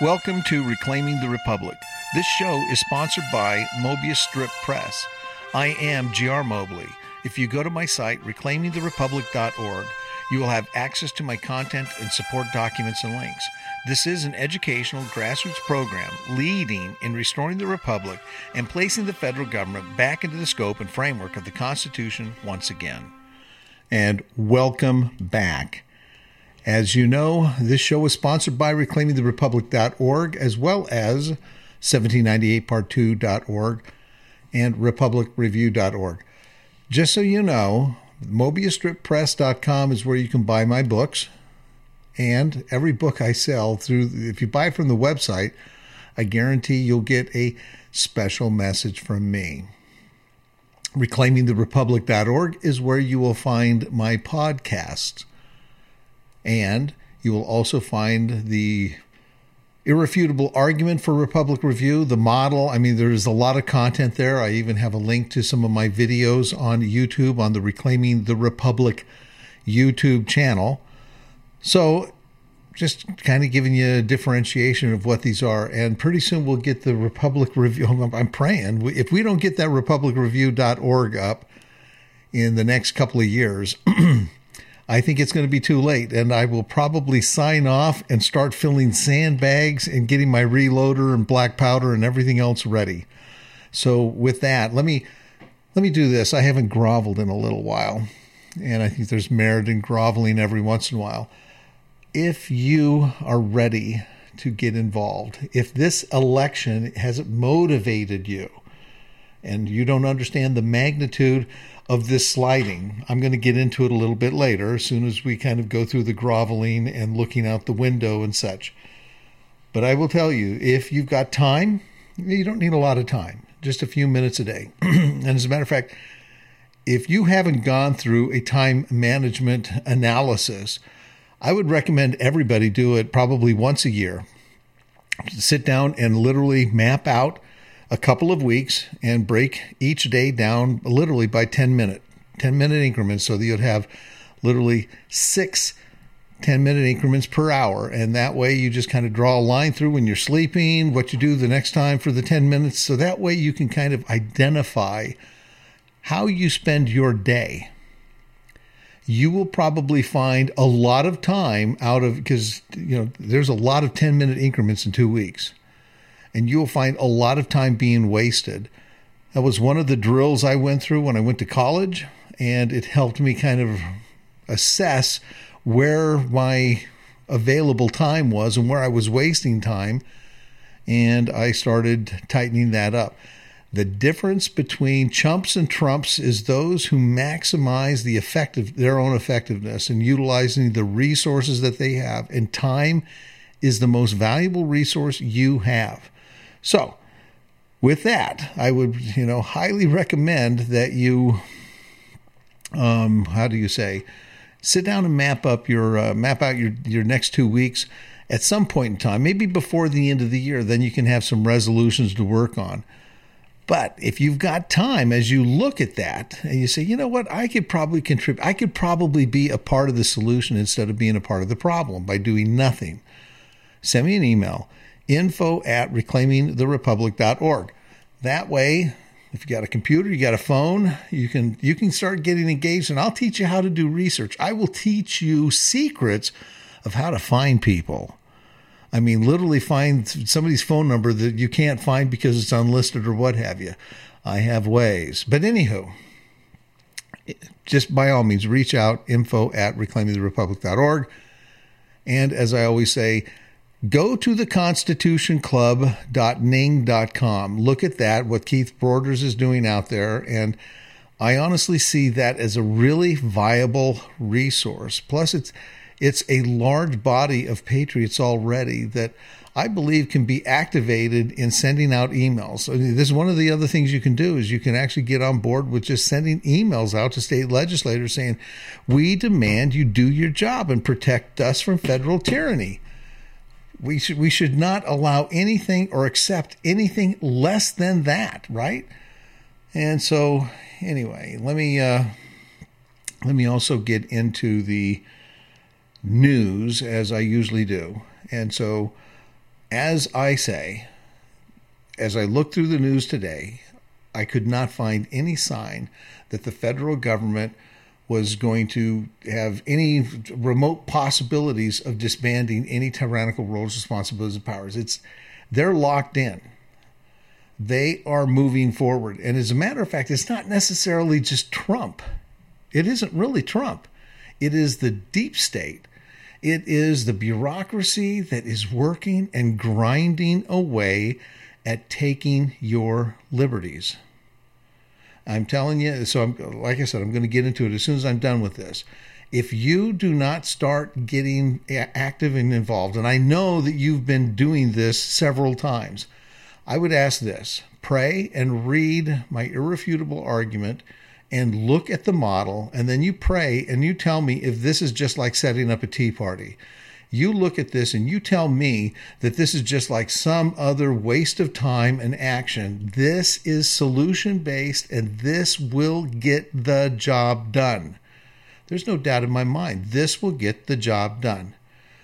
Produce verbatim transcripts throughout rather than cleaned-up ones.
Welcome to Reclaiming the Republic. This show is sponsored by Mobius Strip Press. I am G R Mobley. If you go to my site, reclaiming the republic dot org, you will have access to my content and support documents and links. This is an educational grassroots program leading in restoring the Republic and placing the federal government back into the scope and framework of the Constitution once again. And welcome back. As you know, this show is sponsored by reclaiming the republic dot org as well as seventeen ninety-eight part two dot org and republic review dot org. Just so you know, mobius strip press dot com is where you can buy my books. And every book I sell through, if you buy from the website, I guarantee you'll get a special message from me. reclaiming the republic dot org is where you will find my podcasts. And you will also find the irrefutable argument for Republic Review, the model. I mean, there's a lot of content there. I even have a link to some of my videos on YouTube on the Reclaiming the Republic YouTube channel. So just kind of giving you a differentiation of what these are. And pretty soon we'll get the Republic Review. I'm praying. If we don't get that republic review dot org up in the next couple of years, I think it's going to be too late, and I will probably sign off and start filling sandbags and getting my reloader and black powder and everything else ready. So with that, let me let me do this. I haven't groveled in a little while, and I think there's merit in groveling every once in a while. If you are ready to get involved, if this election has motivated you, and you don't understand the magnitude of this sliding, I'm going to get into it a little bit later as soon as we kind of go through the groveling and looking out the window and such. But I will tell you, if you've got time, you don't need a lot of time, just a few minutes a day. And as a matter of fact, if you haven't gone through a time management analysis, I would recommend everybody do it probably once a year. Sit down and literally map out a couple of weeks and break each day down literally by ten minute, ten minute increments, so that you'd have literally six ten minute increments per hour. And that way you just kind of draw a line through when you're sleeping, what you do the next time for the ten minutes. So that way you can kind of identify how you spend your day. You will probably find a lot of time out of, because, you know, there's a lot of ten minute increments in two weeks. And you'll find a lot of time being wasted. That was one of the drills I went through when I went to college, and it helped me kind of assess where my available time was and where I was wasting time, and I started tightening that up. The difference between chumps and trumps is those who maximize the effective, their own effectiveness and utilizing the resources that they have, and time is the most valuable resource you have. So, with that, I would, you know, highly recommend that you, um, how do you say, sit down and map up your, uh, map out your, your next two weeks at some point in time, maybe before the end of the year. Then you can have some resolutions to work on. But if you've got time, as you look at that and you say, you know what, I could probably contribute, I could probably be a part of the solution instead of being a part of the problem by doing nothing, send me an email. info at reclaiming the republic dot org. That way, if you got a computer, you got a phone, you can you can start getting engaged, and I'll teach you how to do research. I will teach you secrets of how to find people. I mean, literally find somebody's phone number that you can't find because it's unlisted or what have you. I have ways. But anywho, just by all means, reach out, info at reclaiming the republic dot org. And as I always say, go to the constitution club dot ning dot com. Look at that, what Keith Borders is doing out there. And I honestly see that as a really viable resource. Plus, it's it's a large body of patriots already that I believe can be activated in sending out emails. I mean, this is one of the other things you can do is you can actually get on board with just sending emails out to state legislators saying, we demand you do your job and protect us from federal tyranny. We should we should not allow anything or accept anything less than that, right? And so, anyway, let me uh, let me also get into the news as I usually do. And so, as I say, as I look through the news today, I could not find any sign that the federal government was going to have any remote possibilities of disbanding any tyrannical roles, responsibilities, and powers. It's they're locked in. They are moving forward. And as a matter of fact, it's not necessarily just Trump. It isn't really Trump. It is the deep state. It is the bureaucracy that is working and grinding away at taking your liberties. I'm telling you, so I'm, like I said, I'm going to get into it as soon as I'm done with this. If you do not start getting active and involved, and I know that you've been doing this several times, I would ask this: pray and read my irrefutable argument and look at the model, and then you pray and you tell me if this is just like setting up a tea party. You look at this and you tell me that this is just like some other waste of time and action. This is solution-based, and this will get the job done. There's no doubt in my mind. This will get the job done.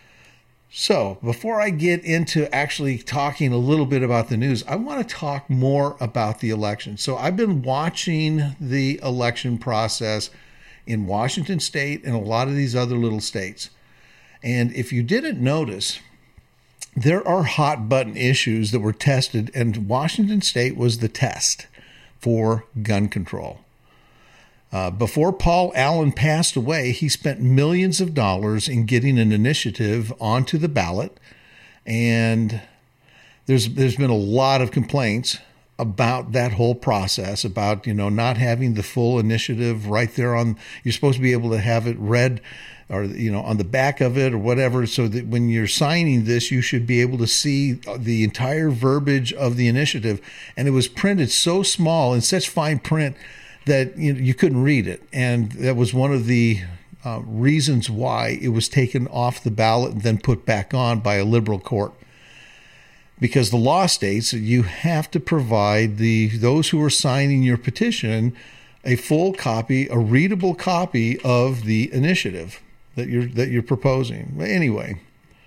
So before I get into actually talking a little bit about the news, I want to talk more about the election. So I've been watching the election process in Washington State and a lot of these other little states. And if you didn't notice, there are hot button issues that were tested, and Washington State was the test for gun control. Uh, before Paul Allen passed away, he spent millions of dollars in getting an initiative onto the ballot. And there's there's been a lot of complaints about that whole process, about, you know, not having the full initiative right there on. You're supposed to be able to have it read, or, you know, on the back of it or whatever, so that when you're signing this, you should be able to see the entire verbiage of the initiative. And it was printed so small in such fine print that, you know, you couldn't read it. And that was one of the uh, reasons why it was taken off the ballot and then put back on by a liberal court. Because the law states that you have to provide the those who are signing your petition a full copy, a readable copy of the initiative that you're that you're proposing. Anyway,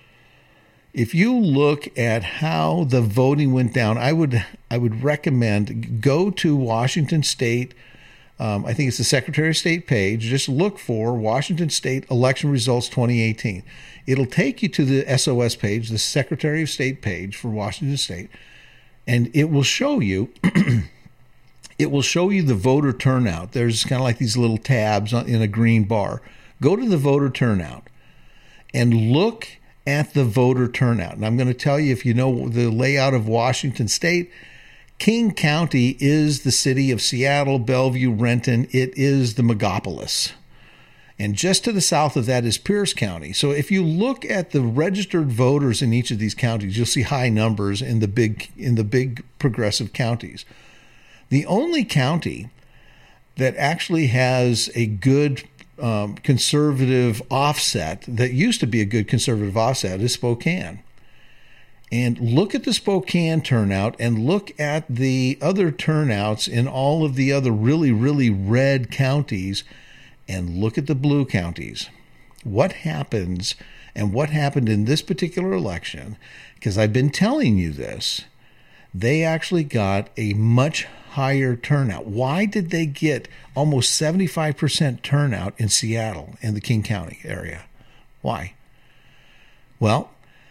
if you look at how the voting went down, I would I would recommend go to Washington State. Um, I think it's the Secretary of State page. Just look for Washington State election results twenty eighteen. It'll take you to the S O S page, the Secretary of State page for Washington State, and it will show you. It will show you the voter turnout. There's kind of like these little tabs in a green bar. Go to the voter turnout and look at the voter turnout. And I'm going to tell you, if you know the layout of Washington State, King County is the city of Seattle, Bellevue, Renton. It is the megapolis. And just to the south of that is Pierce County. So if you look at the registered voters in each of these counties, you'll see high numbers in the big in the big progressive counties. The only county that actually has a good um, conservative offset, that used to be a good conservative offset, is Spokane. And look at the Spokane turnout and look at the other turnouts in all of the other really, really red counties, and look at the blue counties. What happens, and what happened in this particular election, because I've been telling you this, they actually got a much higher turnout. Why did they get almost seventy-five percent turnout in Seattle and the King County area? Why? Well,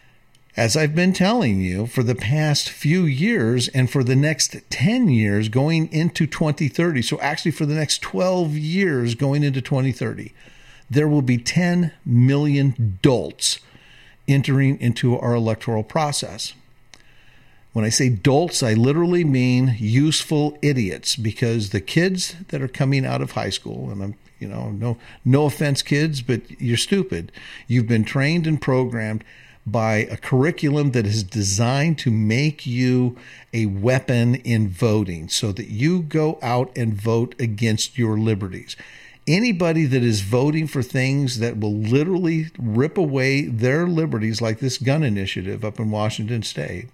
as I've been telling you for the past few years and for the next ten years going into twenty thirty, so actually for the next twelve years going into twenty thirty, there will be ten million dolts entering into our electoral process. When I say dolts, I literally mean useful idiots, because the kids that are coming out of high school, and I'm, you know, no, no offense, kids, but you're stupid. You've been trained and programmed by a curriculum that is designed to make you a weapon in voting so that you go out and vote against your liberties. Anybody that is voting for things that will literally rip away their liberties, like this gun initiative up in Washington State,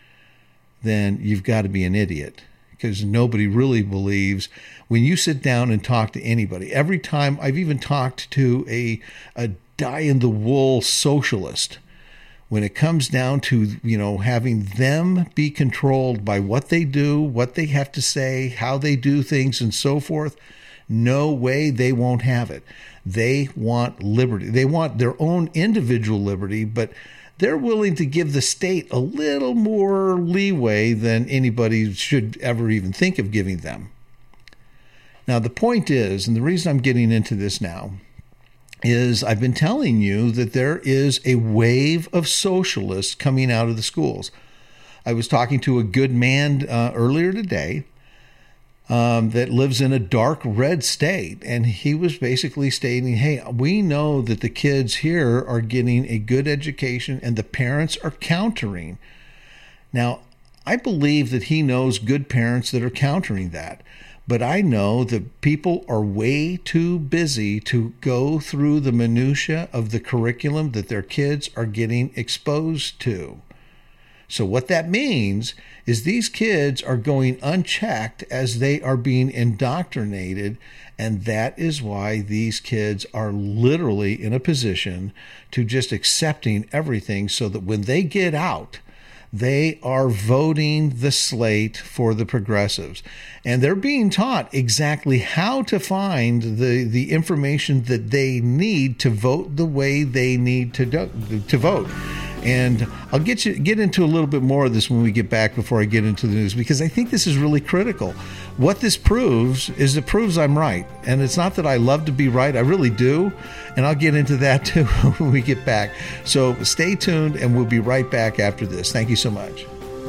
then you've got to be an idiot, because nobody really believes. When you sit down and talk to anybody, every time I've even talked to a, a dyed-in-the-wool socialist, when it comes down to, you know, having them be controlled by what they do, what they have to say, how they do things, and so forth, no way, they won't have it. They want liberty. They want their own individual liberty, but they're willing to give the state a little more leeway than anybody should ever even think of giving them. Now, the point is, and the reason I'm getting into this now, is I've been telling you that there is a wave of socialists coming out of the schools. I was talking to a good man uh, earlier today um, that lives in a dark red state, and he was basically stating, hey, we know that the kids here are getting a good education and the parents are countering. Now, I believe that he knows good parents that are countering that. But I know that people are way too busy to go through the minutia of the curriculum that their kids are getting exposed to. So what that means is these kids are going unchecked as they are being indoctrinated, and that is why these kids are literally in a position to just accepting everything, so that when they get out, they are voting the slate for the progressives. And they're being taught exactly how to find the, the information that they need to vote the way they need to do, to vote. And I'll get you get into a little bit more of this when we get back, before I get into the news, because I think this is really critical. What this proves is it proves I'm right. And it's not that I love to be right. I really do. And I'll get into that too when we get back. So stay tuned, and we'll be right back after this. Thank you so much.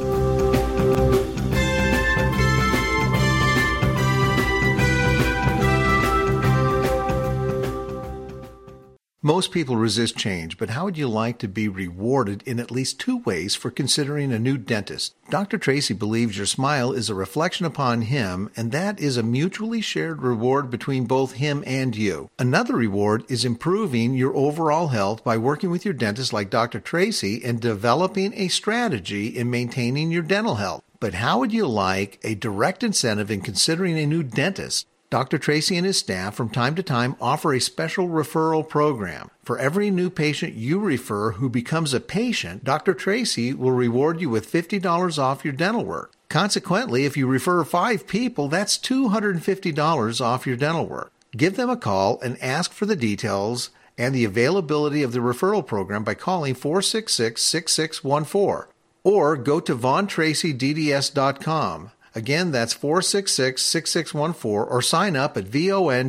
Most people resist change, but how would you like to be rewarded in at least two ways for considering a new dentist? Doctor Tracy believes your smile is a reflection upon him, and that is a mutually shared reward between both him and you. Another reward is improving your overall health by working with your dentist like Doctor Tracy and developing a strategy in maintaining your dental health. But how would you like a direct incentive in considering a new dentist? Doctor Tracy and his staff from time to time offer a special referral program. For every new patient you refer who becomes a patient, Doctor Tracy will reward you with fifty dollars off your dental work. Consequently, if you refer five people, that's two hundred fifty dollars off your dental work. Give them a call and ask for the details and the availability of the referral program by calling four six six, six six one four or go to von tracy d d s dot com. Again, that's four six six, six six one four, or sign up at von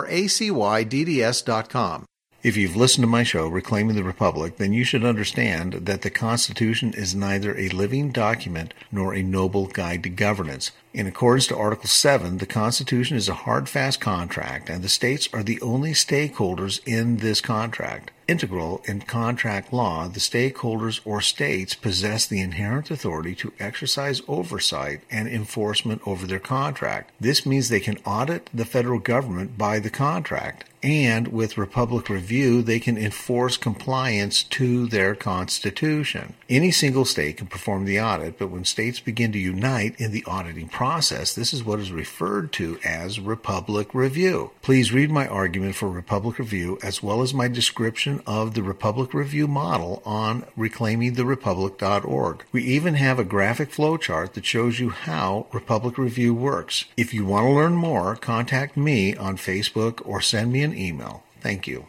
tracy d d s dot com. If you've listened to my show, Reclaiming the Republic, then you should understand that the Constitution is neither a living document nor a noble guide to governance. In accordance to Article seven, the Constitution is a hard, fast contract, and the states are the only stakeholders in this contract. Integral in contract law, the stakeholders or states possess the inherent authority to exercise oversight and enforcement over their contract. This means they can audit the federal government by the contract, and with Republic Review, they can enforce compliance to their Constitution. Any single state can perform the audit, but when states begin to unite in the auditing process, this is what is referred to as Republic Review. Please read my argument for Republic Review as well as my description of the Republic Review model on reclaiming the republic dot org. We even have a graphic flowchart that shows you how Republic Review works. If you want to learn more, contact me on Facebook or send me an email. Thank you.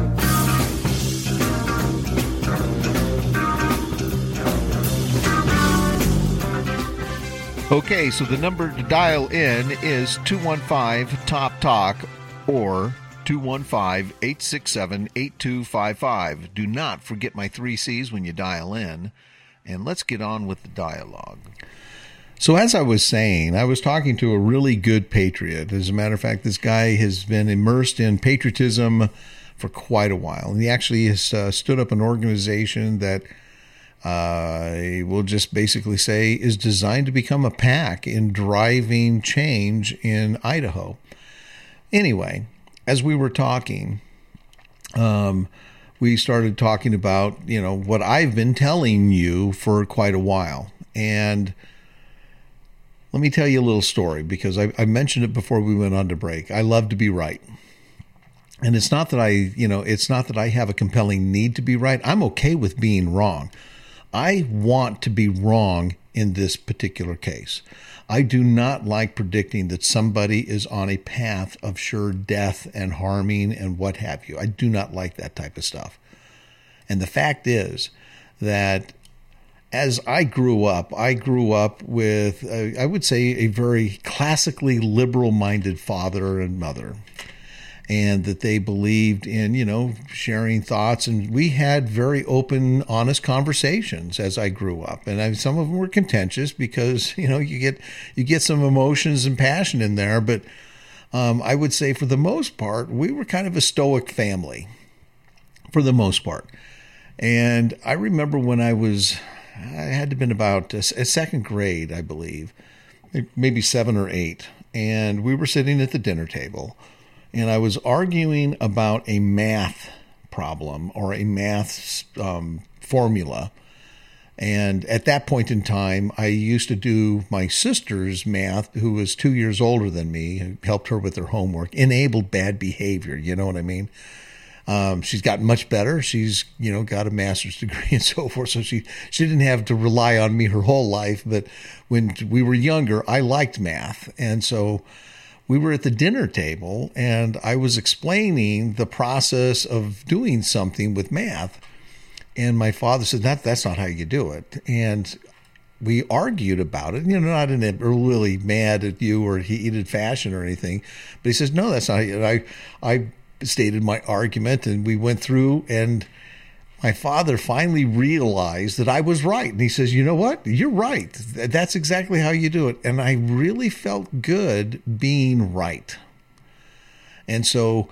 Okay, so the number to dial in is two one five, T O P, TALK or two one five, eight six seven, eight two five five. Do not forget my three C's when you dial in, and let's get on with the dialogue. So as I was saying, I was talking to a really good patriot. As a matter of fact, this guy has been immersed in patriotism for quite a while, and he actually has uh, stood up an organization that I uh, will just basically say is designed to become a PAC in driving change in Idaho. Anyway, as we were talking, um, we started talking about, you know, what I've been telling you for quite a while. And let me tell you a little story, because I, I mentioned it before we went on to break. I love to be right. And it's not that I, you know, it's not that I have a compelling need to be right. I'm okay with being wrong. I want to be wrong in this particular case. I do not like predicting that somebody is on a path of sure death and harming and what have you. I do not like that type of stuff. And the fact is that as I grew up, I grew up with, uh, I would say, a very classically liberal-minded father and mother, and that they believed in, you know, sharing thoughts. And we had very open, honest conversations as I grew up. And I, some of them were contentious because, you know, you get you get some emotions and passion in there. But um, I would say for the most part, we were kind of a stoic family for the most part. And I remember when I was, I had to have been about a, a second grade, I believe, maybe seven or eight. And we were sitting at the dinner table, and I was arguing about a math problem or a math um, formula. And at that point in time, I used to do my sister's math, who was two years older than me, helped her with her homework, enabled bad behavior. You know what I mean? Um, she's gotten much better. She's, you know, got a master's degree and so forth. So she, she didn't have to rely on me her whole life. But when we were younger, I liked math. And so we were at the dinner table and I was explaining the process of doing something with math. And my father said, that, that's not how you do it. And we argued about it, you know, not in a really mad at you or heated fashion or anything. But he says, no, that's not how you, I, I, stated my argument, and we went through, and my father finally realized that I was right. And he says, you know what? You're right. That's exactly how you do it. And I really felt good being right. And so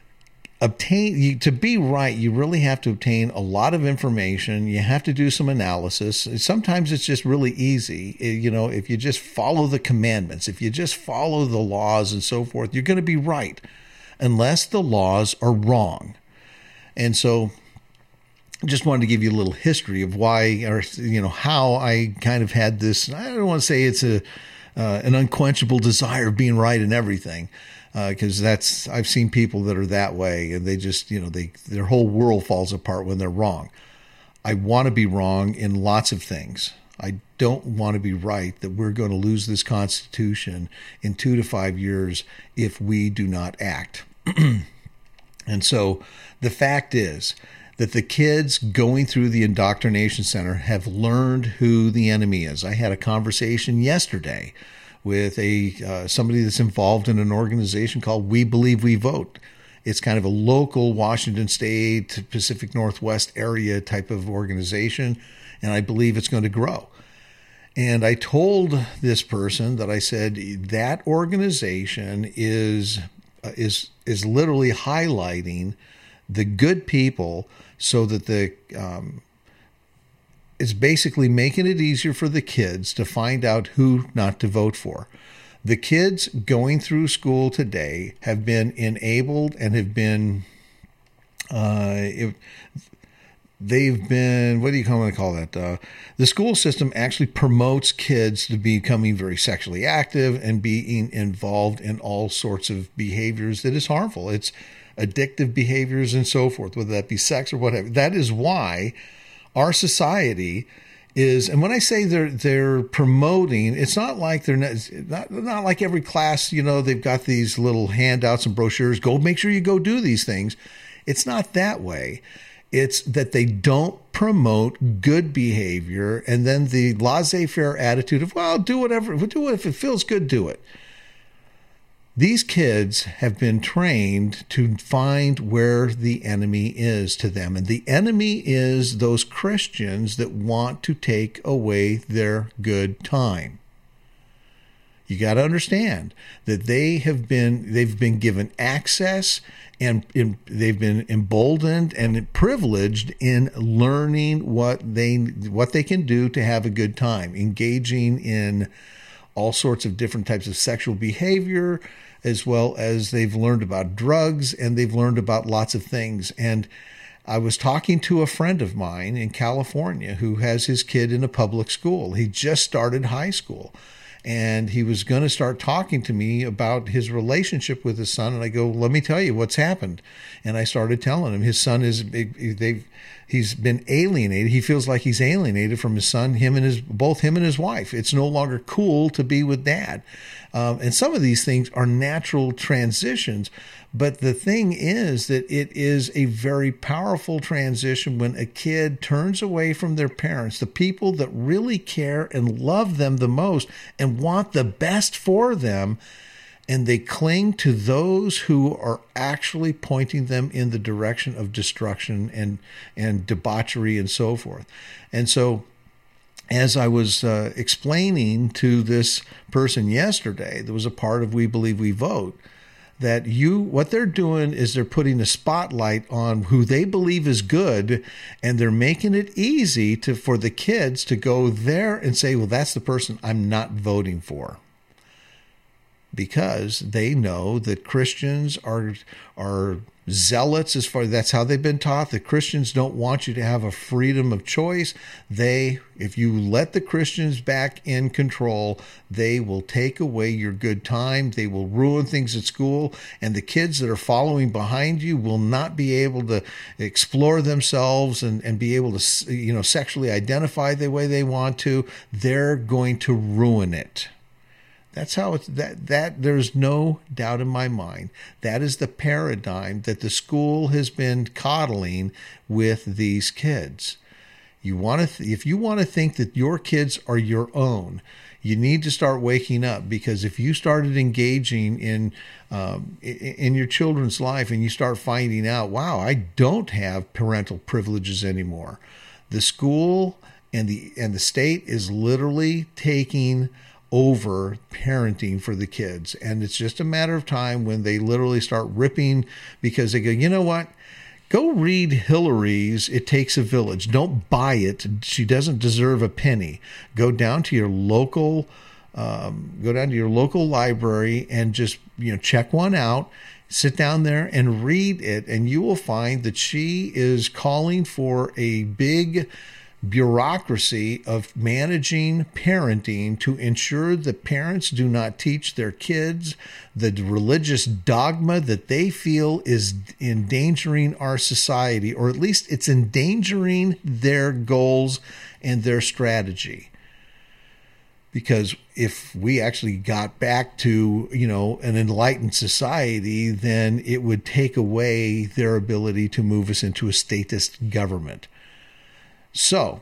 obtain you, to be right, you really have to obtain a lot of information. You have to do some analysis. Sometimes it's just really easy. You know, if you just follow the commandments, if you just follow the laws and so forth, you're going to be right, unless the laws are wrong. And so just wanted to give you a little history of why, or, you know, how I kind of had this, I don't want to say it's a uh, an unquenchable desire of being right in everything, because uh, that's, I've seen people that are that way, and they just, you know, they their whole world falls apart when they're wrong. I want to be wrong in lots of things. I don't want to be right that we're going to lose this Constitution in two to five years if we do not act. And so the fact is that the kids going through the indoctrination center have learned who the enemy is. I had a conversation yesterday with a uh, somebody that's involved in an organization called We Believe We Vote. It's kind of a local Washington State, Pacific Northwest area type of organization, and I believe it's going to grow. And I told this person that I said that organization is uh, is is literally highlighting the good people, so that the um, it's basically making it easier for the kids to find out who not to vote for. The kids going through school today have been enabled and have been uh, it, they've been, what do you want to call that? Uh, the school system actually promotes kids to becoming very sexually active and being involved in all sorts of behaviors that is harmful. It's addictive behaviors and so forth, whether that be sex or whatever. That is why our society is, and when I say they're they're promoting, it's not like they're not, not, not like every class, you know, they've got these little handouts and brochures, go make sure you go do these things. It's not that way. It's that they don't promote good behavior, and then the laissez-faire attitude of, well, do whatever, do it if it feels good, do it. These kids have been trained to find where the enemy is to them, and the enemy is those Christians that want to take away their good time. You got to understand that they have been they've been given access, and in, they've been emboldened and privileged in learning what they what they can do to have a good time, engaging in all sorts of different types of sexual behavior, as well as they've learned about drugs, and they've learned about lots of things. And I was talking to a friend of mine in California who has his kid in a public school. He just started high school. And he was going to start talking to me about his relationship with his son. And I go, let me tell you what's happened. And I started telling him his son is, they've, he's been alienated. He feels like he's alienated from his son, him and his, both him and his wife. It's no longer cool to be with dad. Um, and some of these things are natural transitions. But the thing is that it is a very powerful transition when a kid turns away from their parents, the people that really care and love them the most and want the best for them, and they cling to those who are actually pointing them in the direction of destruction and, and debauchery and so forth. And so as I was uh, explaining to this person yesterday, there was a part of We Believe We Vote, that you, what they're doing is they're putting a spotlight on who they believe is good, and they're making it easy to for the kids to go there and say, well, that's the person I'm not voting for. Because they know that Christians are are zealots as far that's how they've been taught. The Christians don't want you to have a freedom of choice. They, if you let the Christians back in control, they will take away your good time. They will ruin things at school, and the kids that are following behind you will not be able to explore themselves and, and be able to, you know, sexually identify the way they want to. They're going to ruin it. That's how it's that that there's no doubt in my mind. That is the paradigm that the school has been coddling with these kids. You want to th- if you want to think that your kids are your own, you need to start waking up, because if you started engaging in um, in your children's life and you start finding out, wow, I don't have parental privileges anymore. The school and the and the state is literally taking over parenting for the kids. And it's just a matter of time when they literally start ripping, because they go, you know what? Go read Hillary's It Takes a Village. Don't buy it. She doesn't deserve a penny. Go down to your local, um, go down to your local library and just, you know, check one out. Sit down there and read it, and you will find that she is calling for a big bureaucracy of managing parenting to ensure that parents do not teach their kids the religious dogma that they feel is endangering our society, or at least it's endangering their goals and their strategy. Because if we actually got back to, you know, an enlightened society, then it would take away their ability to move us into a statist government. So,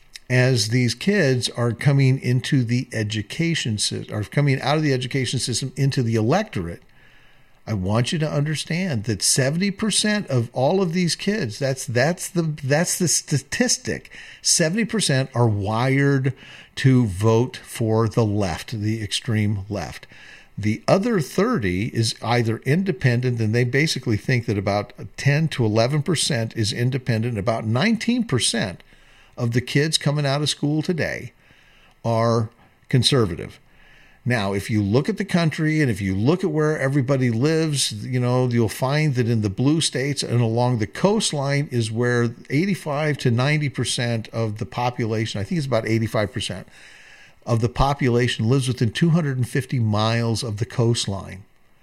as these kids are coming into the education system, are coming out of the education system into the electorate, I want you to understand that seventy percent of all of these kids, that's that's the that's the statistic. seventy percent are wired to vote for the left, the extreme left. The other thirty is either independent, and they basically think that about ten to eleven percent is independent. About nineteen percent of the kids coming out of school today are conservative. Now, if you look at the country and if you look at where everybody lives, you know, you'll find that in the blue states and along the coastline is where eighty-five to ninety percent of the population, I think it's about eighty-five percent of the population, lives within two hundred fifty miles of the coastline.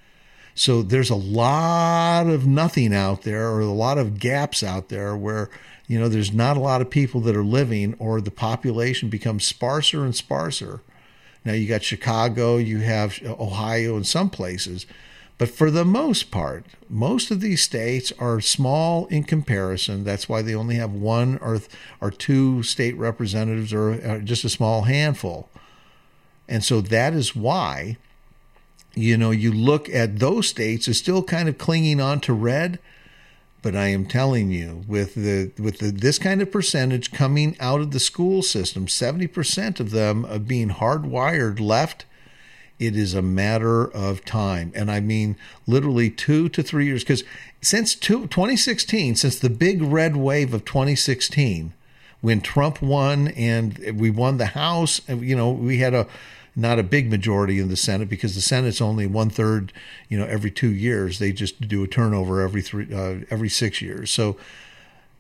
So there's a lot of nothing out there, or a lot of gaps out there where, you know, there's not a lot of people that are living, or the population becomes sparser and sparser. Now you got Chicago, you have Ohio, and some places. But for the most part, most of these states are small in comparison. That's why they only have one or, or two state representatives, or just a small handful. And so that is why, you know, you look at those states as still kind of clinging on to red. But I am telling you, with the with the, this kind of percentage coming out of the school system, seventy percent of them are being hardwired left, it is a matter of time. And I mean literally two to three years. Because since two, twenty sixteen, since the big red wave of twenty sixteen, when Trump won and we won the House, you know, we had a not a big majority in the Senate, because the Senate's only one third, you know, every two years. They just do a turnover every three, uh, every six years. So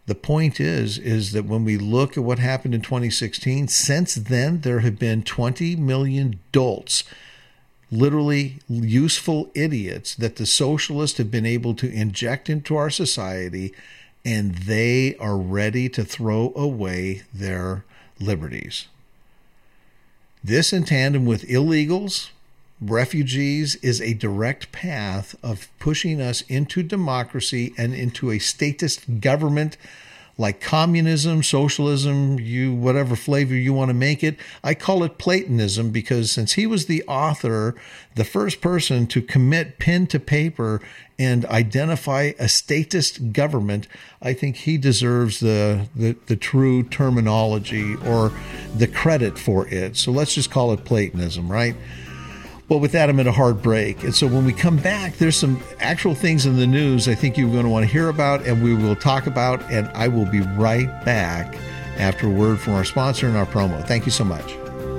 The point is, is that when we look at what happened in twenty sixteen, since then there have been twenty million dolts, literally useful idiots that the socialists have been able to inject into our society, and they are ready to throw away their liberties. This, in tandem with illegals, refugees, is a direct path of pushing us into democracy and into a statist government like communism, socialism, you whatever flavor you want to make it. I call it Platonism because since he was the author, the first person to commit pen to paper and identify a statist government, I think he deserves the, the, the true terminology or the credit for it. So let's just call it Platonism, right? Well, with that, I'm at a hard break. And so when we come back, there's some actual things in the news I think you're going to want to hear about and we will talk about, and I will be right back after a word from our sponsor and our promo. Thank you so much.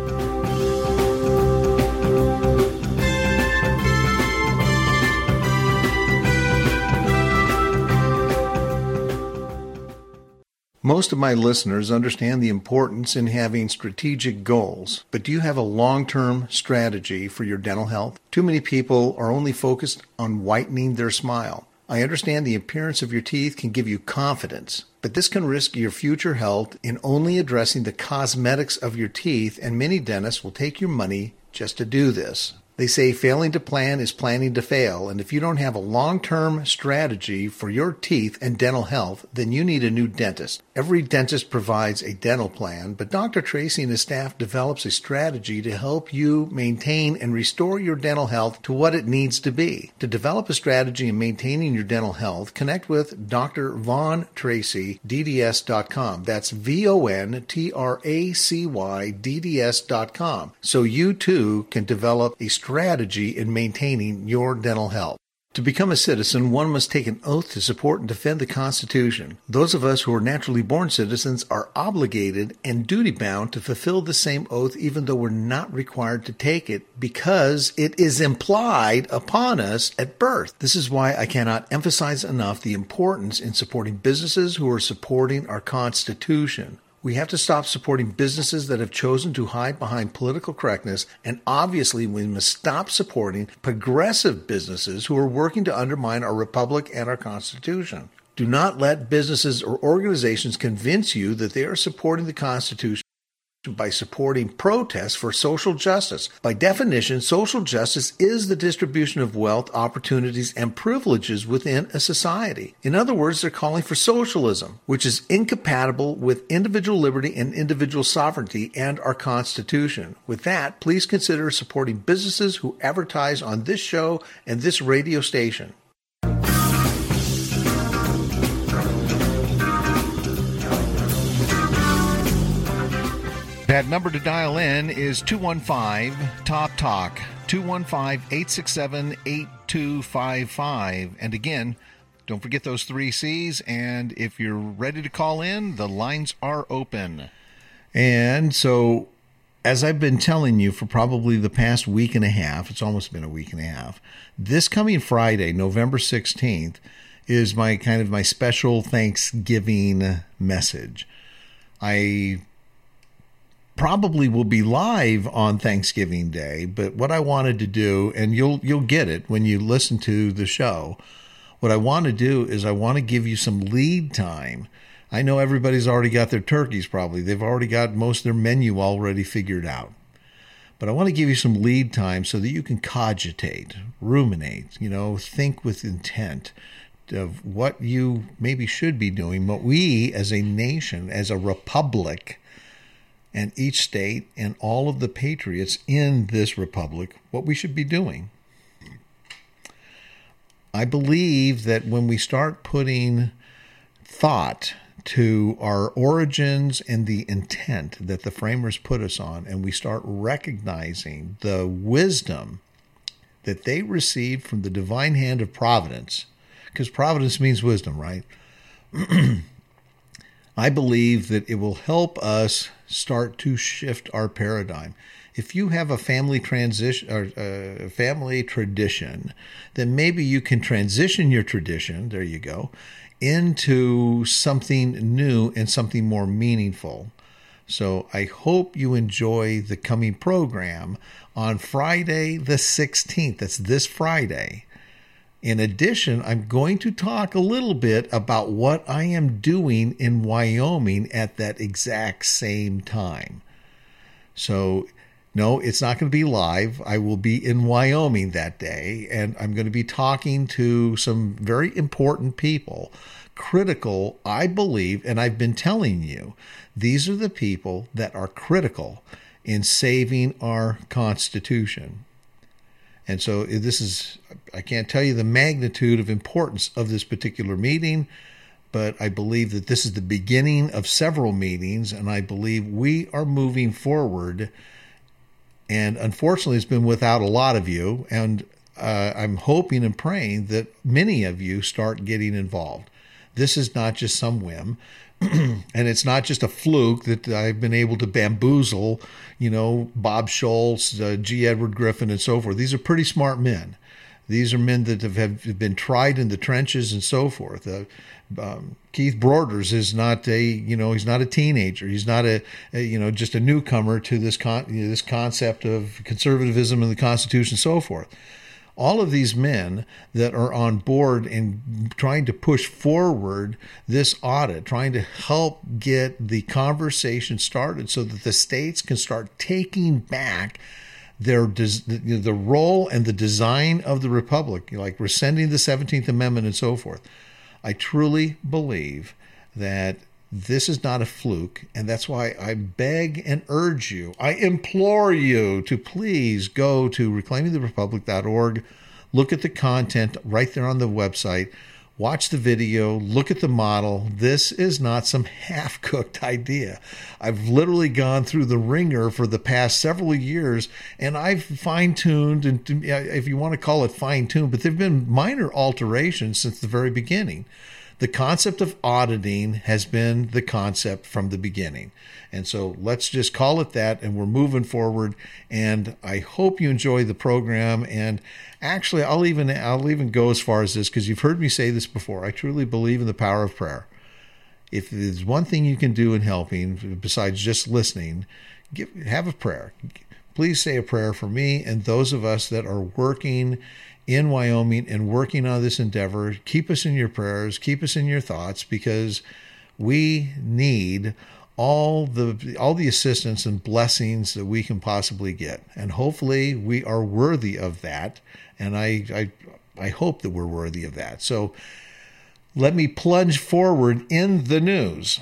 Most of my listeners understand the importance in having strategic goals, but do you have a long-term strategy for your dental health? Too many people are only focused on whitening their smile. I understand the appearance of your teeth can give you confidence, but this can risk your future health in only addressing the cosmetics of your teeth, and many dentists will take your money just to do this. They say failing to plan is planning to fail, and if you don't have a long-term strategy for your teeth and dental health, then you need a new dentist. Every dentist provides a dental plan, but Doctor Tracy and his staff develops a strategy to help you maintain and restore your dental health to what it needs to be. To develop a strategy in maintaining your dental health, connect with Doctor Von Tracy, D D S dot com. That's V O N T R A C Y, D D S dot com. So you too can develop a strategy strategy in maintaining your dental health. To become a citizen, one must take an oath to support and defend the Constitution. Those of us who are naturally born citizens are obligated and duty-bound to fulfill the same oath even though we're not required to take it because it is implied upon us at birth. This is why I cannot emphasize enough the importance in supporting businesses who are supporting our Constitution. We have to stop supporting businesses that have chosen to hide behind political correctness, and obviously we must stop supporting progressive businesses who are working to undermine our republic and our Constitution. Do not let businesses or organizations convince you that they are supporting the Constitution by supporting protests for social justice. By definition, social justice is the distribution of wealth, opportunities, and privileges within a society. In other words, they're calling for socialism, which is incompatible with individual liberty and individual sovereignty and our Constitution. With that, please consider supporting businesses who advertise on this show and this radio station. That number to dial in is two one five, T O P, TALK, two one five, eight six seven, eight two five five. And again, don't forget those three C's, and if you're ready to call in, the lines are open. And so, as I've been telling you for probably the past week and a half, it's almost been a week and a half, this coming Friday, November sixteenth, is my kind of my special Thanksgiving message. I probably will be live on Thanksgiving Day, but what I wanted to do, and you'll you'll get it when you listen to the show, what I want to do is I want to give you some lead time. I know everybody's already got their turkeys probably. They've already got most of their menu already figured out. But I want to give you some lead time so that you can cogitate, ruminate, you know, think with intent of what you maybe should be doing, what we as a nation, as a republic, and each state and all of the patriots in this republic, what we should be doing. I believe that when we start putting thought to our origins and the intent that the framers put us on, and we start recognizing the wisdom that they received from the divine hand of providence, because providence means wisdom, right? I believe that it will help us start to shift our paradigm. If you have a family transition or a family tradition, then maybe you can transition your tradition, there you go, into something new and something more meaningful. So I hope you enjoy the coming program on Friday the sixteenth. That's this Friday. In addition, I'm going to talk a little bit about what I am doing in Wyoming at that exact same time. So no, it's not going to be live. I will be in Wyoming that day, and I'm going to be talking to some very important people, critical, I believe, and I've been telling you, these are the people that are critical in saving our Constitution. And so this is, I can't tell you the magnitude of importance of this particular meeting, but I believe that this is the beginning of several meetings, and I believe we are moving forward. And unfortunately, it's been without a lot of you, and uh, I'm hoping and praying that many of you start getting involved. This is not just some whim, and it's not just a fluke that I've been able to bamboozle, you know, Bob Schultz, uh, G. Edward Griffin, and so forth. These are pretty smart men. These are men that have, have been tried in the trenches and so forth. Uh, um, Keith Broders is not a, you know, he's not a teenager. He's not a, a you know, just a newcomer to this con- you know, this concept of conservatism and the Constitution and so forth. All of these men that are on board and trying to push forward this audit, trying to help get the conversation started so that the states can start taking back their the role and the design of the republic, like rescinding the seventeenth Amendment and so forth. I truly believe that this is not a fluke, and that's why I beg and urge you, I implore you to please go to reclaiming the republic dot org, look at the content right there on the website, watch the video, look at the model. This is not some half-cooked idea. I've literally gone through the ringer for the past several years, and I've fine-tuned, and if you want to call it fine-tuned, but there have been minor alterations since the very beginning. The concept of auditing has been the concept from the beginning. And so let's just call it that, and we're moving forward. And I hope you enjoy the program. And actually, I'll even I'll even go as far as this, because you've heard me say this before. I truly believe in the power of prayer. If there's one thing you can do in helping, besides just listening, give, have a prayer. Please say a prayer for me and those of us that are working in Wyoming and working on this endeavor. Keep us in your prayers, keep us in your thoughts, because we need all the all the assistance and blessings that we can possibly get. And hopefully we are worthy of that. And I I, I hope that we're worthy of that. So let me plunge forward in the news.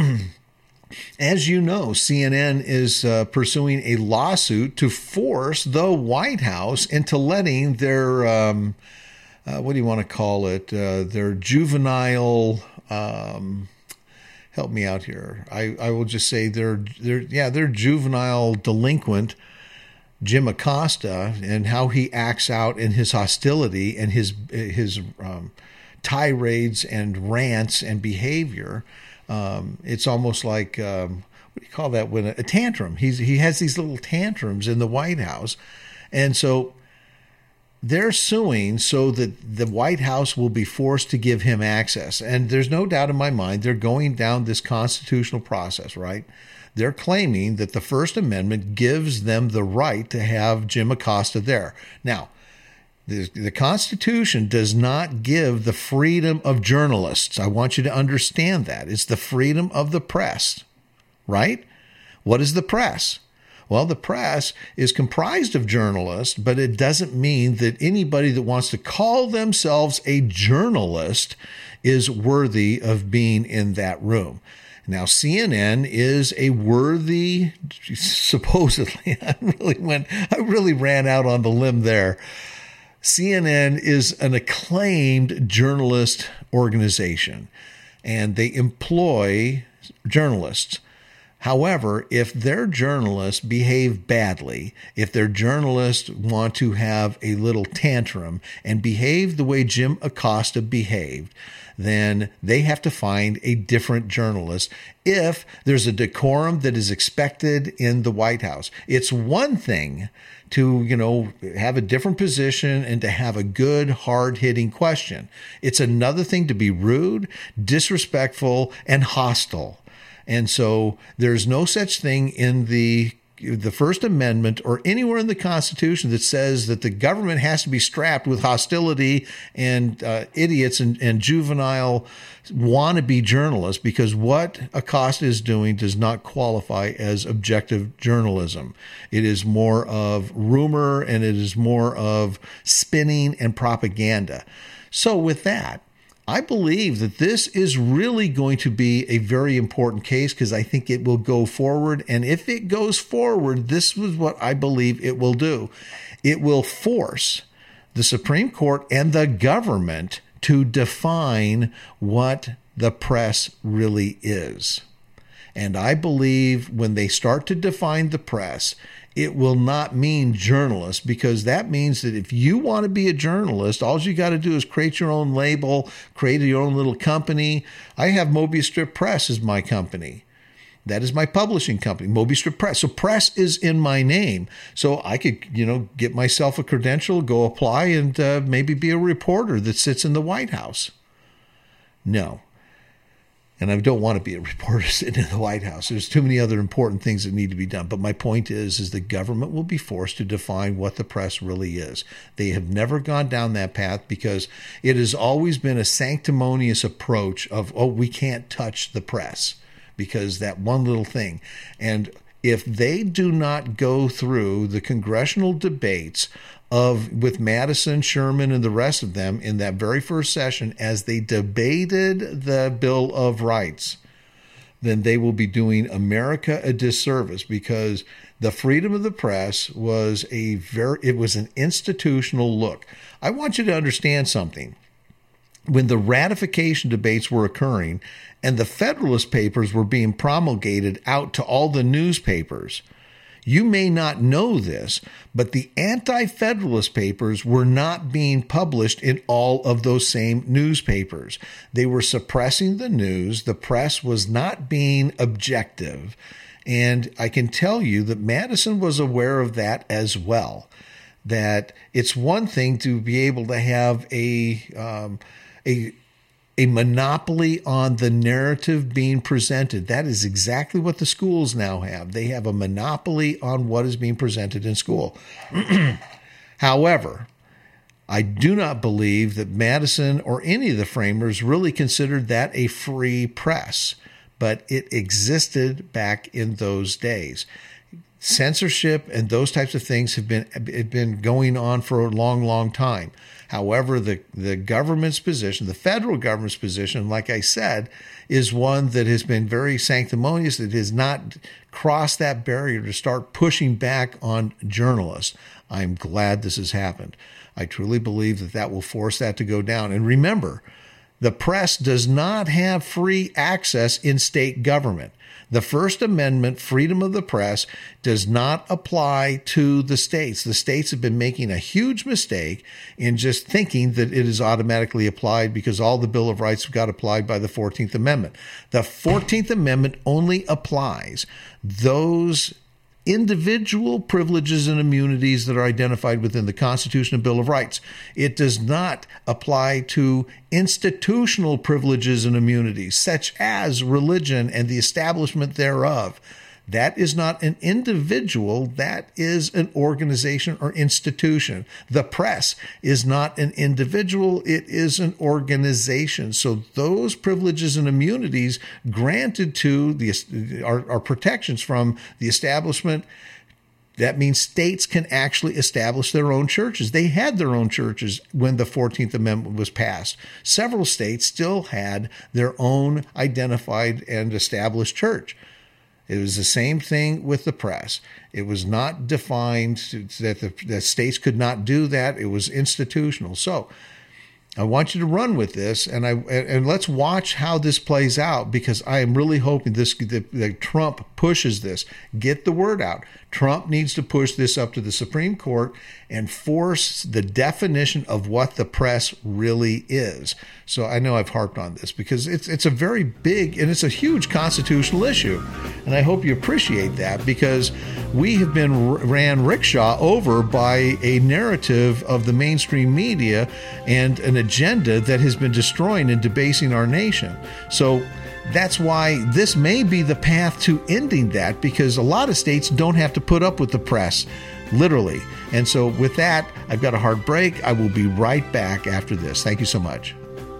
As you know, C N N is uh, pursuing a lawsuit to force the White House into letting their, um, uh, what do you want to call it, uh, their juvenile, um, help me out here. I, I will just say their, their, yeah, their juvenile delinquent, Jim Acosta, and how he acts out in his hostility and his, his um, tirades and rants and behavior. Um, it's almost like, um, what do you call that? When a, a tantrum. He's, he has these little tantrums in the White House. And so they're suing so that the White House will be forced to give him access. And there's no doubt in my mind, they're going down this constitutional process, right? They're claiming that the First Amendment gives them the right to have Jim Acosta there. Now, The, the Constitution does not give the freedom of journalists. I want you to understand that. It's the freedom of the press, right? What is the press? Well, the press is comprised of journalists, but it doesn't mean that anybody that wants to call themselves a journalist is worthy of being in that room. Now, C N N is a worthy, supposedly, I really went, I really ran out on the limb there. C N N is an acclaimed journalist organization, and they employ journalists. However, if their journalists behave badly, if their journalists want to have a little tantrum and behave the way Jim Acosta behaved, then they have to find a different journalist if there's a decorum that is expected in the White House. It's one thing to, you know, have a different position and to have a good, hard-hitting question. It's another thing to be rude, disrespectful, and hostile. And so there's no such thing in the the First Amendment or anywhere in the Constitution that says that the government has to be strapped with hostility and uh, idiots and, and juvenile wannabe journalists, because what Acosta is doing does not qualify as objective journalism. It is more of rumor, and it is more of spinning and propaganda. So with that, I believe that this is really going to be a very important case, because I think it will go forward. And if it goes forward, this is what I believe it will do. It will force the Supreme Court and the government to define what the press really is. And I believe when they start to define the press, it will not mean journalists, because that means that if you want to be a journalist, all you got to do is create your own label, create your own little company. I have Mobius Strip Press as my company. That is my publishing company, Mobius Strip Press. So press is in my name. So I could, you know, get myself a credential, go apply, and uh, maybe be a reporter that sits in the White House. No. And I don't want to be a reporter sitting in the White House. There's too many other important things that need to be done. But my point is, is the government will be forced to define what the press really is. They have never gone down that path, because it has always been a sanctimonious approach of, oh, we can't touch the press because that one little thing. And if they do not go through the congressional debates of with Madison, Sherman, and the rest of them in that very first session as they debated the Bill of Rights, then they will be doing America a disservice, because the freedom of the press was a very it was an institutional look. I want you to understand something. When the ratification debates were occurring and the Federalist Papers were being promulgated out to all the newspapers, you may not know this, but the Anti-Federalist Papers were not being published in all of those same newspapers. They were suppressing the news. The press was not being objective. And I can tell you that Madison was aware of that as well, that it's one thing to be able to have a um, a a monopoly on the narrative being presented. That is exactly what the schools now have. They have a monopoly on what is being presented in school. However, I do not believe that Madison or any of the framers really considered that a free press, but it existed back in those days. Censorship and those types of things have been have been going on for a long, long time. However, the, the government's position, the federal government's position, like I said, is one that has been very sanctimonious, that has not crossed that barrier to start pushing back on journalists. I'm glad this has happened. I truly believe that that will force that to go down. And remember, the press does not have free access in state government. The First Amendment, freedom of the press, does not apply to the states. The states have been making a huge mistake in just thinking that it is automatically applied because all the Bill of Rights got applied by the fourteenth Amendment. The fourteenth Amendment only applies those individual privileges and immunities that are identified within the Constitution and Bill of Rights. It does not apply to institutional privileges and immunities, such as religion and the establishment thereof. That is not an individual, that is an organization or institution. The press is not an individual, it is an organization. So those privileges and immunities granted to the are, are protections from the establishment. That means states can actually establish their own churches. They had their own churches when the fourteenth Amendment was passed. Several states still had their own identified and established church. It was the same thing with the press. It was not defined that the that states could not do that. It was institutional. So I want you to run with this, and I and, and let's watch how this plays out, because I am really hoping this that, that Trump pushes this. Get the word out. Trump needs to push this up to the Supreme Court and force the definition of what the press really is. So I know I've harped on this because it's it's a very big and it's a huge constitutional issue, and I hope you appreciate that, because we have been ran rickshaw over by a narrative of the mainstream media and an agenda that has been destroying and debasing our nation. So that's why this may be the path to ending that, because a lot of states don't have to put up with the press, literally. And so with that, I've got a hard break. I will be right back after this. Thank you so much.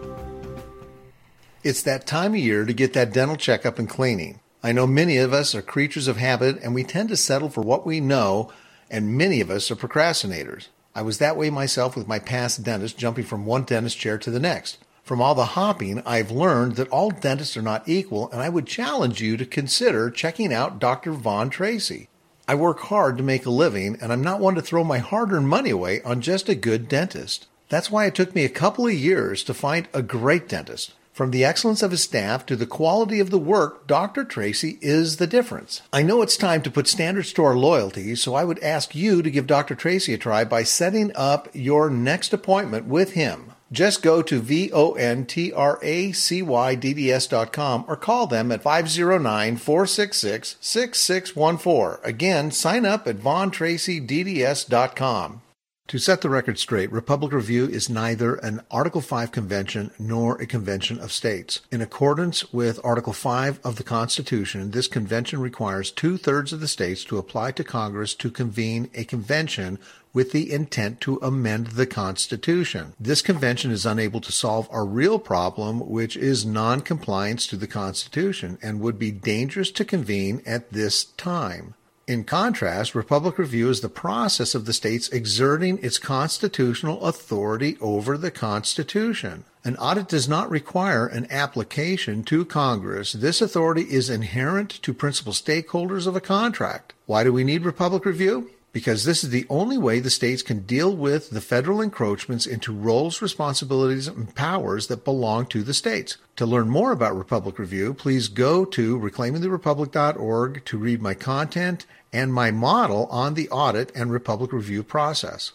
It's that time of year to get that dental checkup and cleaning. I know many of us are creatures of habit, and we tend to settle for what we know, and many of us are procrastinators. I was that way myself with my past dentist, jumping from one dentist chair to the next. From all the hopping, I've learned that all dentists are not equal, and I would challenge you to consider checking out Doctor Vaughn Tracy. I work hard to make a living, and I'm not one to throw my hard-earned money away on just a good dentist. That's why it took me a couple of years to find a great dentist. From the excellence of his staff to the quality of the work, Doctor Tracy is the difference. I know it's time to put standards to our loyalty, so I would ask you to give Doctor Tracy a try by setting up your next appointment with him. Just go to V O N T R A C Y D D S dot com or call them at five oh nine, four six six, six six one four. Again, sign up at Vaughn Tracy D D S dot com. To set the record straight, Republic Review is neither an Article five convention nor a convention of states. In accordance with Article five of the Constitution, this convention requires two-thirds of the states to apply to Congress to convene a convention with the intent to amend the Constitution. This convention is unable to solve our real problem, which is non-compliance to the Constitution, and would be dangerous to convene at this time. In contrast, Republic Review is the process of the states exerting its constitutional authority over the Constitution. An audit does not require an application to Congress. This authority is inherent to principal stakeholders of a contract. Why do we need Republic Review? Because this is the only way the states can deal with the federal encroachments into roles, responsibilities, and powers that belong to the states. To learn more about Republic Review, please go to reclaiming the republic dot org to read my content and my model on the audit and Republic Review process.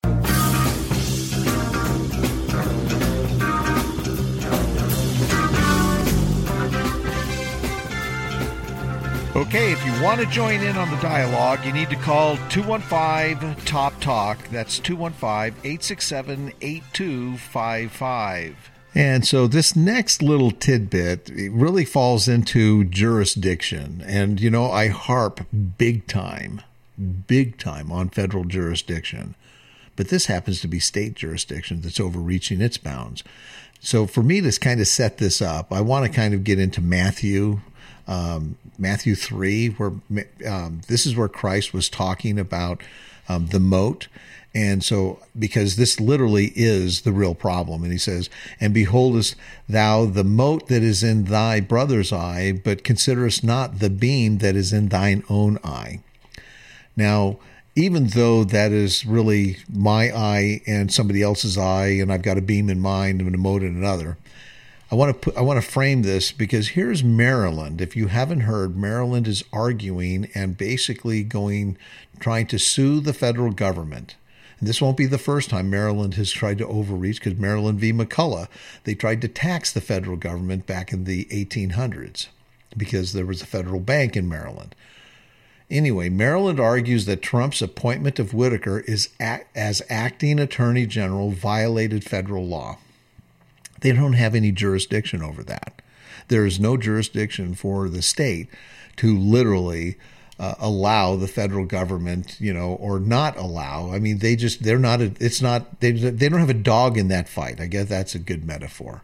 Okay, if you want to join in on the dialogue, you need to call two one five, T O P, TALK. That's two one five, eight six seven, eight two five five. And so this next little tidbit it really falls into jurisdiction. And, you know, I harp big time, big time on federal jurisdiction. But this happens to be state jurisdiction that's overreaching its bounds. So for me to kind of set this up, I want to kind of get into Matthew Um, Matthew three, where um, this is where Christ was talking about um, the moat. And so, because this literally is the real problem. And he says, and beholdest thou the moat that is in thy brother's eye, but considerest not the beam that is in thine own eye. Now, even though that is really my eye and somebody else's eye, and I've got a beam in mine and a moat in another, I want to put, I want to frame this because here's Maryland. If you haven't heard, Maryland is arguing and basically going, trying to sue the federal government. And this won't be the first time Maryland has tried to overreach, because Maryland v. McCulloch, they tried to tax the federal government back in the eighteen hundreds because there was a federal bank in Maryland. Anyway, Maryland argues that Trump's appointment of Whitaker is act, as acting attorney general violated federal law. They don't have any jurisdiction over that. There is no jurisdiction for the state to literally uh, allow the federal government, you know, or not allow. I mean, they just, they're not, a, it's not, they, they don't have a dog in that fight. I guess that's a good metaphor.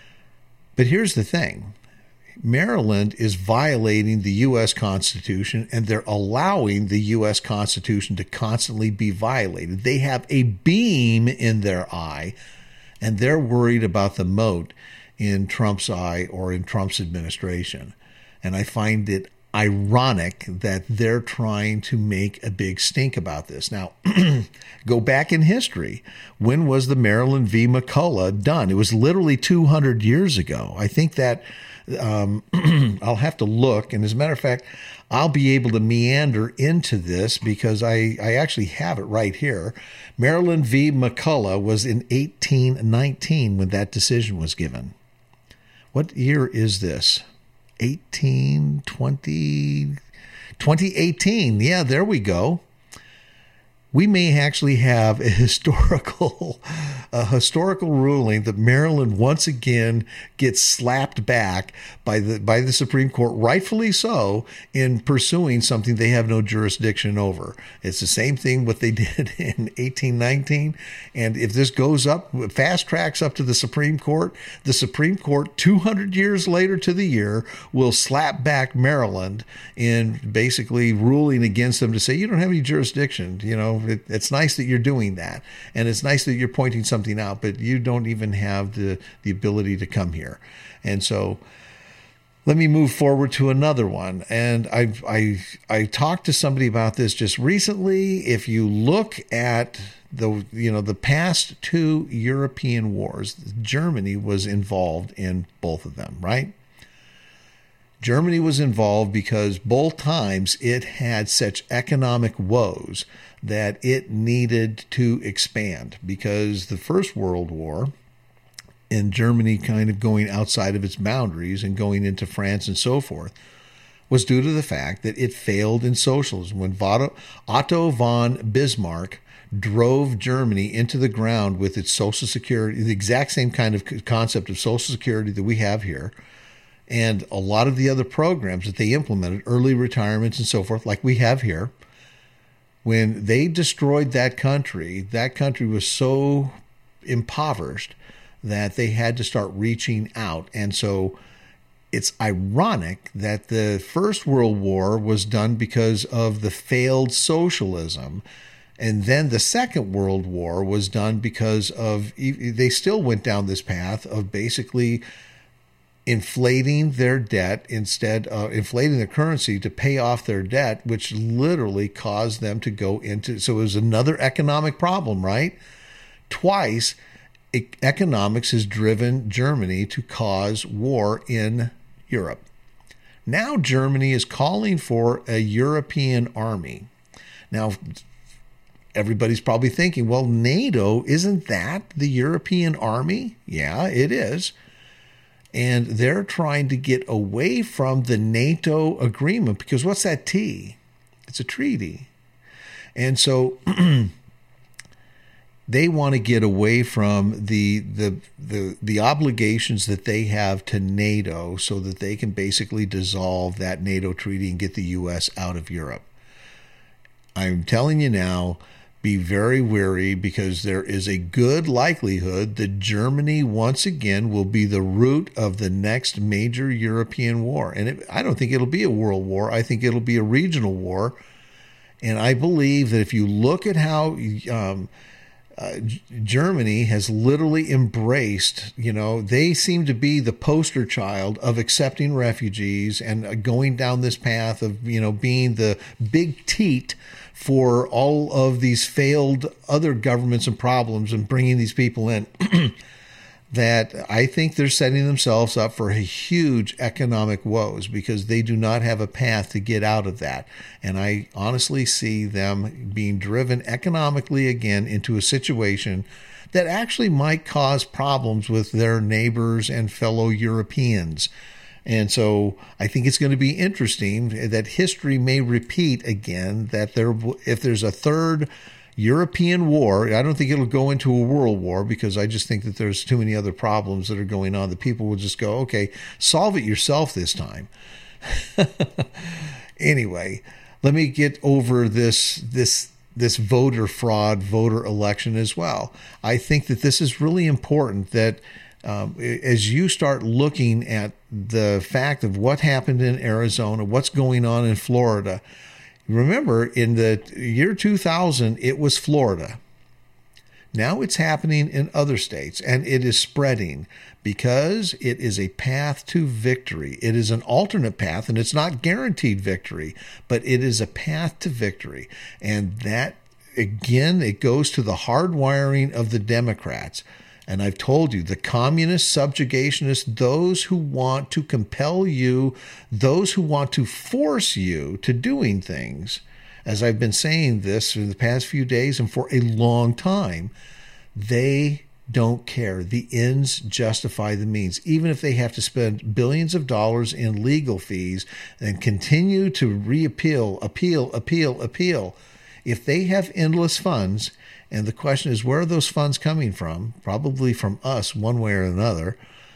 But here's the thing. Maryland is violating the U S Constitution, and they're allowing the U S Constitution to constantly be violated. They have a beam in their eye, and they're worried about the moat in Trump's eye or in Trump's administration. And I find it ironic that they're trying to make a big stink about this. Now, go back in history. When was the Maryland v. McCulloch done? It was literally two hundred years ago. I think that um, I'll have to look. And as a matter of fact, I'll be able to meander into this because I, I actually have it right here. Maryland v. McCulloch was in eighteen nineteen when that decision was given. What year is this? eighteen, twenty, twenty eighteen. Yeah, there we go. We may actually have a historical, a historical ruling that Maryland once again gets slapped back by the by the Supreme Court, rightfully so, in pursuing something they have no jurisdiction over. It's the same thing what they did in eighteen nineteen, and if this goes up, fast tracks up to the Supreme Court, the Supreme Court, two hundred years later to the year, will slap back Maryland in basically ruling against them to say, you don't have any jurisdiction, you know. It, it's nice that you're doing that, and it's nice that you're pointing something out, but you don't even have the, the ability to come here. And so let me move forward to another one. And I I I talked to somebody about this just recently. If you look at the you know the past two European wars, Germany was involved in both of them, right? Germany was involved because both times it had such economic woes that it needed to expand, because the First World War and Germany kind of going outside of its boundaries and going into France and so forth was due to the fact that it failed in socialism. When Otto von Bismarck drove Germany into the ground with its Social Security, the exact same kind of concept of Social Security that we have here, and a lot of the other programs that they implemented, early retirements and so forth, like we have here, when they destroyed that country, that country was so impoverished that they had to start reaching out. And so it's ironic that the First World War was done because of the failed socialism. And then the Second World War was done because of, they still went down this path of basically inflating their debt instead of inflating the currency to pay off their debt, which literally caused them to go into, so it was another economic problem, right? Twice, economics has driven Germany to cause war in Europe. Now Germany is calling for a European army. Now, everybody's probably thinking, well, NATO, isn't that the European army? Yeah, it is. And they're trying to get away from the NATO agreement, because what's that T? It's a treaty. And so they want to get away from the, the the the obligations that they have to NATO so that they can basically dissolve that NATO treaty and get the U S out of Europe. I'm telling you now, be very wary, because there is a good likelihood that Germany once again will be the root of the next major European war. And it, I don't think it'll be a world war. I think it'll be a regional war. And I believe that if you look at how um, uh, Germany has literally embraced, you know, they seem to be the poster child of accepting refugees and going down this path of, you know, being the big teat for all of these failed other governments and problems and bringing these people in, that I think they're setting themselves up for a huge economic woes, because they do not have a path to get out of that. And I honestly see them being driven economically again into a situation that actually might cause problems with their neighbors and fellow Europeans. And so I think it's going to be interesting that history may repeat again, that there, if there's a third European war, I don't think it'll go into a world war, because I just think that there's too many other problems that are going on that people will just go, okay, solve it yourself this time. Anyway, let me get over this, this, this voter fraud, voter election as well. I think that this is really important, that Um, as you start looking at the fact of what happened in Arizona, what's going on in Florida. Remember, in the year two thousand, it was Florida. Now it's happening in other states, and it is spreading because it is a path to victory. It is an alternate path, and it's not guaranteed victory, but it is a path to victory. And that, again, it goes to the hardwiring of the Democrats. And I've told you, the communists, subjugationists, those who want to compel you, those who want to force you to doing things, as I've been saying this for the past few days and for a long time, they don't care. The ends justify the means. Even if they have to spend billions of dollars in legal fees and continue to reappeal, appeal, appeal, appeal, if they have endless funds, and the question is, where are those funds coming from? Probably from us one way or another.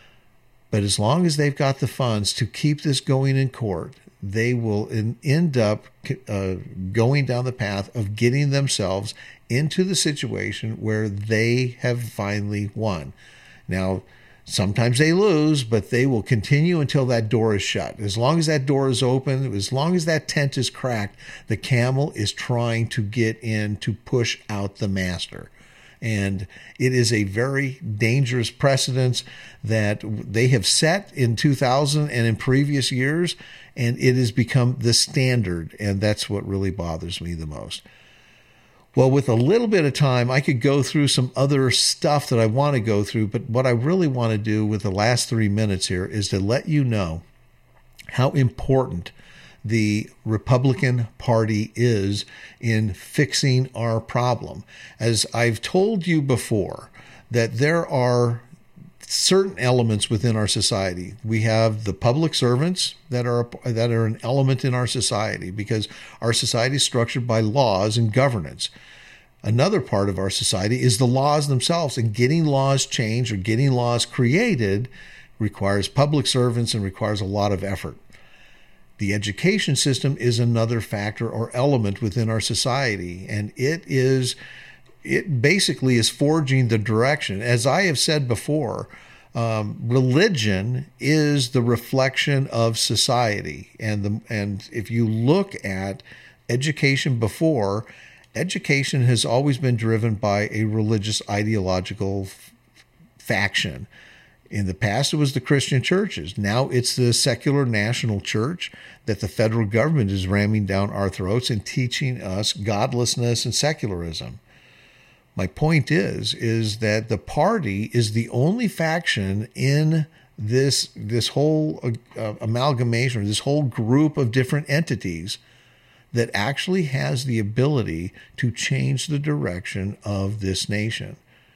But as long as they've got the funds to keep this going in court, they will end up uh, going down the path of getting themselves into the situation where they have finally won. Now, sometimes they lose, but they will continue until that door is shut. As long as that door is open, as long as that tent is cracked, the camel is trying to get in to push out the master. And it is a very dangerous precedent that they have set in two thousand and in previous years, and it has become the standard, and that's what really bothers me the most. Well, with a little bit of time, I could go through some other stuff that I want to go through, but what I really want to do with the last three minutes here is to let you know how important the Republican Party is in fixing our problem. As I've told you before, that there are certain elements within our society. We have the public servants that are that are an element in our society because our society is structured by laws and governance. Another part of our society is the laws themselves, and getting laws changed or getting laws created requires public servants and requires a lot of effort. The education system is another factor or element within our society, and it is it basically is forging the direction. As I have said before, um, religion is the reflection of society, and the and if you look at education before, education has always been driven by a religious ideological f- faction. In the past, it was the Christian churches. Now it's the secular national church that the federal government is ramming down our throats and teaching us godlessness and secularism. My point is, is that the party is the only faction in this, this whole uh, amalgamation, or this whole group of different entities that actually has the ability to change the direction of this nation.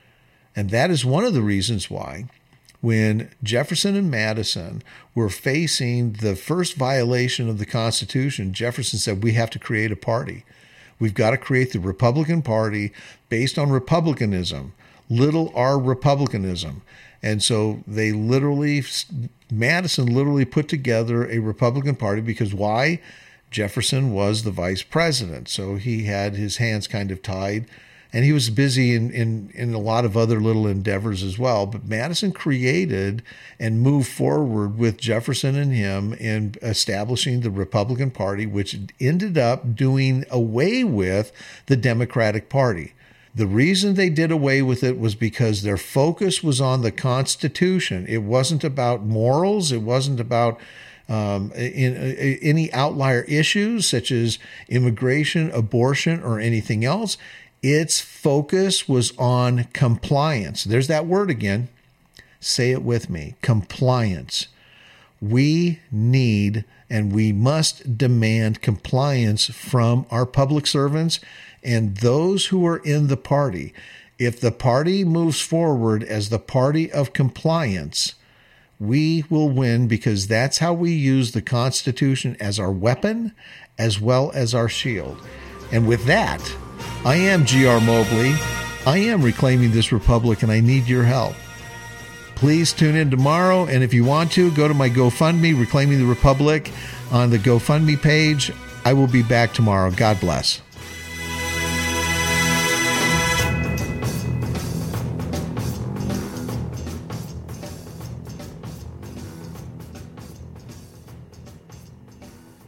And that is one of the reasons why when Jefferson and Madison were facing the first violation of the Constitution, Jefferson said, we have to create a party. We've got to create the Republican Party based on republicanism, little r republicanism. And so they literally, Madison literally put together a Republican Party because why? Jefferson was the vice president. So he had his hands kind of tied. And he was busy in, in, in a lot of other little endeavors as well. But Madison created and moved forward with Jefferson and him in establishing the Republican Party, which ended up doing away with the Democratic Party. The reason they did away with it was because their focus was on the Constitution. It wasn't about morals. It wasn't about Um, in, in any outlier issues such as immigration, abortion, or anything else. Its focus was on compliance. There's that word again. Say it with me. Compliance. We need and we must demand compliance from our public servants and those who are in the party. If the party moves forward as the party of compliance, we will win because that's how we use the Constitution as our weapon as well as our shield. And with that, I am G R Mobley. I am reclaiming this republic, and I need your help. Please tune in tomorrow, and if you want to, go to my GoFundMe, Reclaiming the Republic, on the GoFundMe page. I will be back tomorrow. God bless.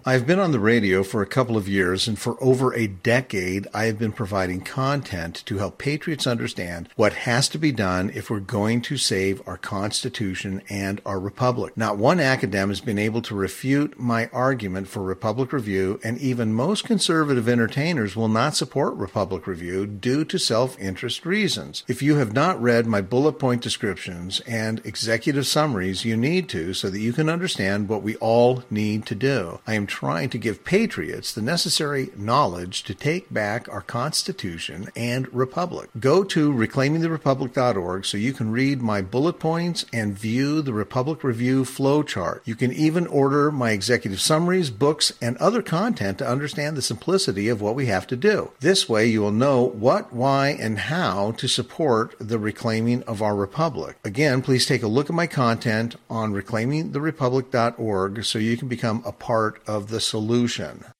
I've been on the radio for a couple of years, and for over a decade, I have been providing content to help patriots understand what has to be done if we're going to save our Constitution and our Republic. Not one academic has been able to refute my argument for Republic Review, and even most conservative entertainers will not support Republic Review due to self-interest reasons. If you have not read my bullet point descriptions and executive summaries, you need to so that you can understand what we all need to do. I am trying to give patriots the necessary knowledge to take back our Constitution and Republic. Go to reclaiming the republic dot org so you can read my bullet points and view the Republic Review flowchart. You can even order my executive summaries, books, and other content to understand the simplicity of what we have to do. This way you will know what, why, and how to support the reclaiming of our Republic. Again, please take a look at my content on reclaiming the republic dot org so you can become a part of the solution.